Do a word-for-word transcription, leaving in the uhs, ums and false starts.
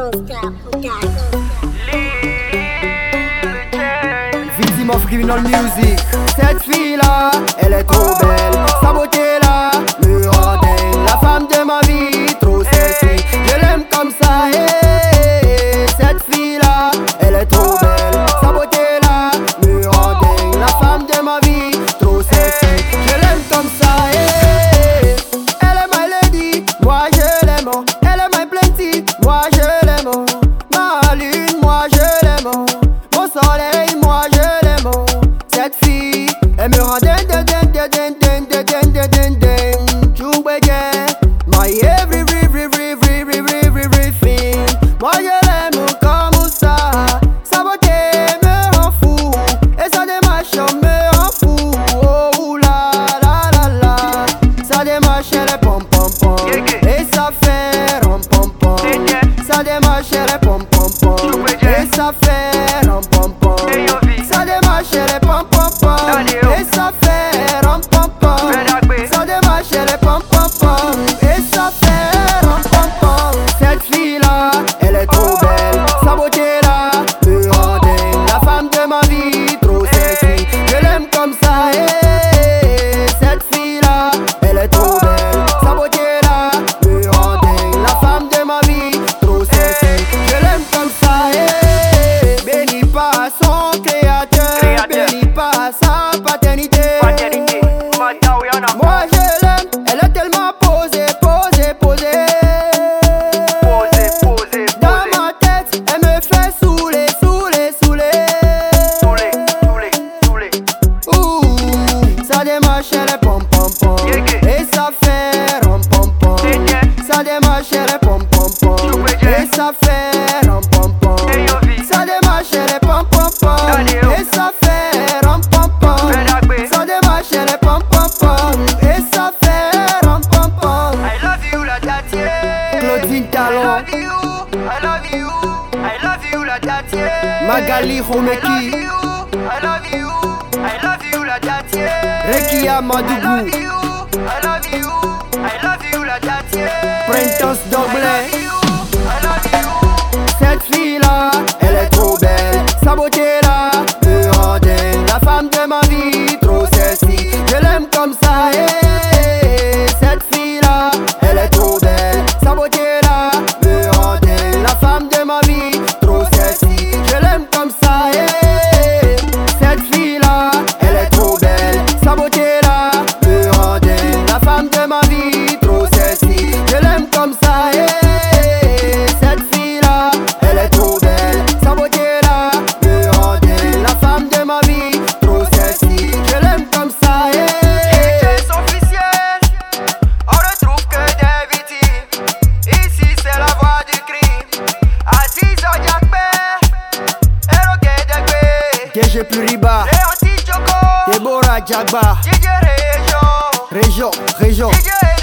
Victim of criminal music. Cette fille-là, elle est trop belle. Sa beauté-là me rend dingue. La femme de ma vie, trop sexy. Je l'aime comme ça, hey. Cette fille-là, elle est trop belle. Sa beauté-là me rend dingue. La femme de ma vie, trop sexy. Je l'aime comme ça, hey. Elle est my lady, moi je l'aime. Elle est my plenty, moi je l'aime. Ma lune, moi je l'aime. Mon soleil, moi je l'aime. Cette fille, elle me rend dingue, dingue, dingue, dingue, dingue, dingue, dingue, dingue, dingue. Choubeguet, my every, every, every, every, every, every, everything. Moi je l'aime comme ça. Sa beauté me rend fou. Et sa démarche me rend fou. Oh la la la la. Sa démarche elle est pom pom pom. Et ça fait rom pom pom. Sa démarche elle est pom pom pom. Et ça fait rom pom pom. Sa démarche elle est pom pom pom. Et ça fait rom pom pom. Sa démarche elle est pom pom pom. Et ça fait rom pom pom. Cette fille là, elle est trop belle. Sa beauté là me rend dingue. La femme de ma vie, trop sexy. Je l'aime comme ça, hey. Cette fille là, elle est trop belle. Sa beauté là me rend dingue. La femme de ma vie, trop sexy. Je l'aime comme ça, hey. Béni par son créateur, béni par sa paternité. Moi je l'aime, elle est tellement posée, posée, posée. Dans ma tête, elle me fait saouler, saouler, saouler. Ouh, sa démarche elle est pom pom pom. Et ça fait rom pom pom. Sa démarche elle est pom pom pom. Et ça fait rom pom pom. Sa démarche elle est pom pom pom. Et ça fait rom pom pom. Sa démarche elle est pom pom pom. Et ça fait rom pom pom. I love you la tatié. Claudine I Talon, love you, I love you, I love you la tatié. Magali I love Homeki, you, I love you, I love you la tatié. Rekia I love Madougou, you, I love you, I love you la tatié. Prentice I Doblin. love you, I love you. Cette fille là, elle est trop belle. Sa beauté là me rend dingue. La femme de ma vie, trop sexy. Je l'aime comme ça, hey. Cette fille là, elle est trop belle. Sa beauté là me rend dingue. La femme de ma vie, trop sexy. Je l'aime comme ça, hey. Cette fille là, elle est trop belle. Sa beauté là me rend dingue. La femme de ma vie, trop sexy. Je l'aime comme ça, hey. Cette fille là, elle est trop belle. Sa beauté là me rend dingue. La femme de ma vie, trop sexy. Je l'aime comme ça, hey. Vitesse officielle, on retrouve que des victimes. Ici c'est la voie du crime. Aziz Odiakbe, Eroge Degbe, D G Pluriba, Léon Tidjoko, Deborah Jagba, D J Région, Région, Région. D J